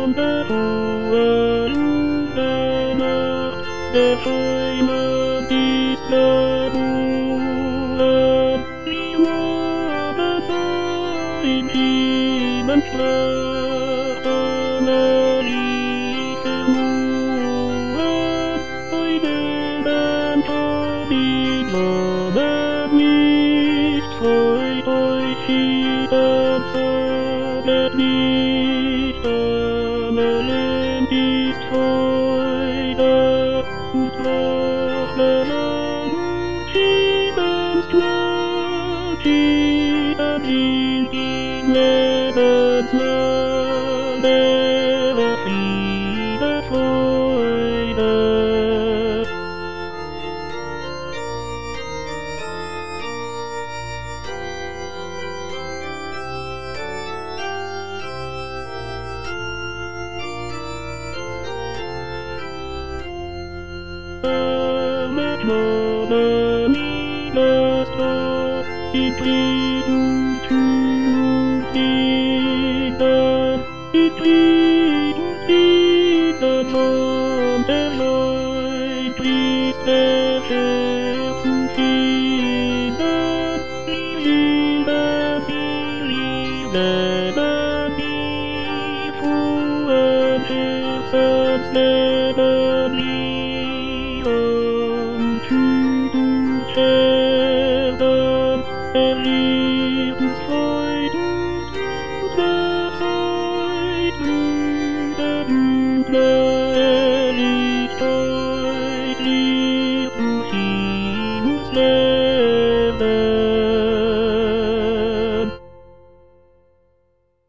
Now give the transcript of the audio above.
wonderful Nacht, der Heimat ist verloren. Sie wurde in jedem Schlaf einer Liebe ruhen. Heute dann die Sonne nicht, freut euch jeder Sonne nicht, Amen ist Freude und Lachen, Schiebens Glut, jeder dient in Lebensland, Friede, Freude. Mit Moden niederst in Frieden zu Frieden, in Frieden, Frieden von der Leut, fließt der Herzen Frieden, die Liebe, die frohen Herzens